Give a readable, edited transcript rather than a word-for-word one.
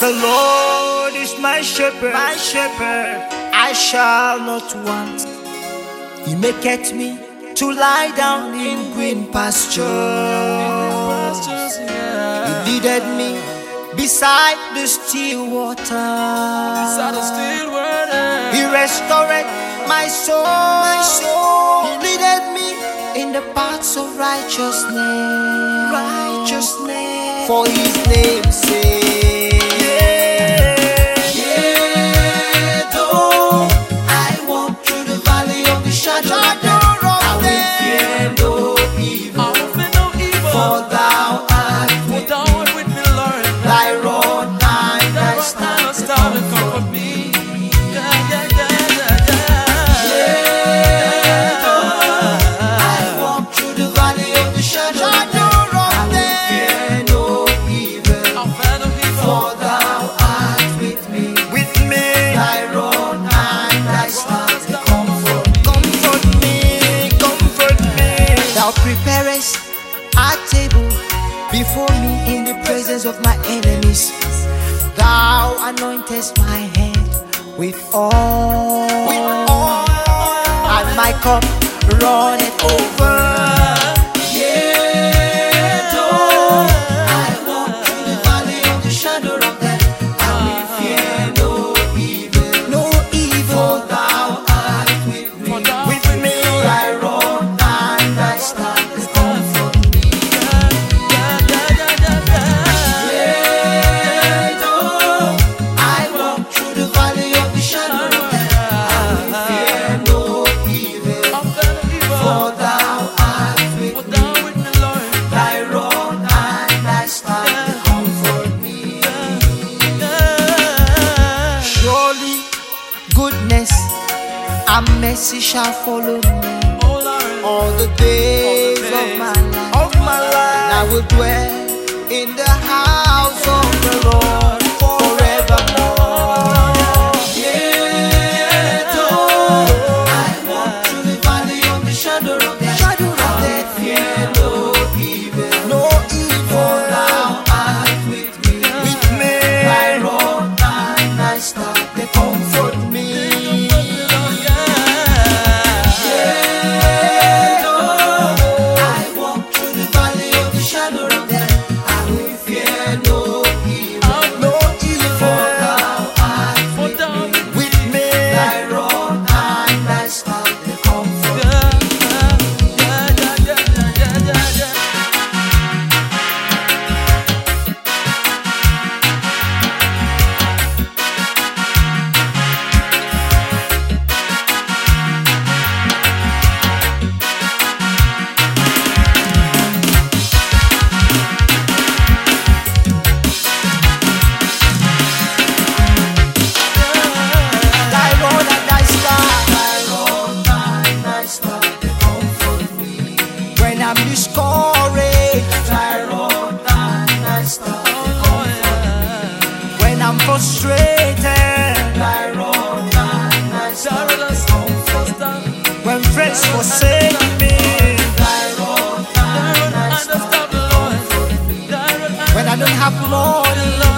The Lord is my shepherd, I shall not want. He maketh me to lie down in green pastures. He leadeth me beside the still waters. He restored my soul. He leadeth me in the paths of righteousness, for his name's sake. Though I walk through the valley of the shadow of death, I will fear no evil, for thou art with me, Lord. Thy rod and thy staff comfort me. Preparest a table before me in the presence of my enemies. Thou anointest my head with oil, and my cup runneth over. Though I walk through the valley of the shadow of death, I will fear no evil, for thou art with me. Thy rod and thy staff comfort me. Though I walk through the valley of the shadow of death, I will fear no evil, for thou art with me. Thy rod and thy staff comfort me. Surely goodness and mercy shall follow me all the days of my life, and I will dwell in the house of the Lord forevermore. Though I walk through the valley of the shadow of death, I will fear no evil, for thou art with me. Thy rod and thy staff they comfort me. When I'm discouraged, thy rod and thy staff comfort me. When I'm frustrated, thy rod and thy staff comfort me. When friends forsake me, thy rod and thy staff comfort me. When I don't have money,